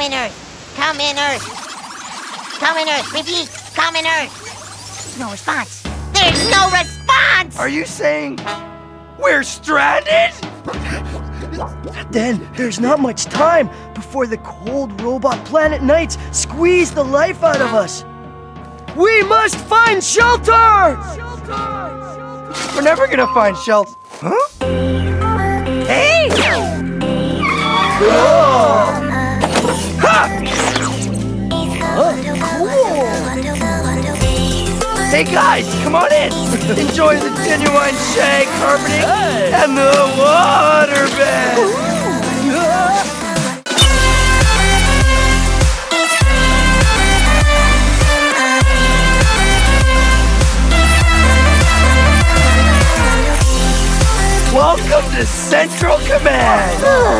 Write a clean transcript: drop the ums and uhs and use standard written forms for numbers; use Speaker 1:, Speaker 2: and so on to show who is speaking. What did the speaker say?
Speaker 1: Common Earth. Common Earth. Common Earth. Repeat. Common Earth. No response. There's no response!
Speaker 2: Are you saying we're stranded?
Speaker 3: Then there's not much time before the cold robot planet Knights squeeze the life out of us. We must find shelter!
Speaker 2: We're never gonna find shelter. Huh? Hey!
Speaker 3: Oh!
Speaker 2: Ha! Hey guys, come on in. Enjoy the genuine shag carpeting and the waterbed. Welcome to Central Command.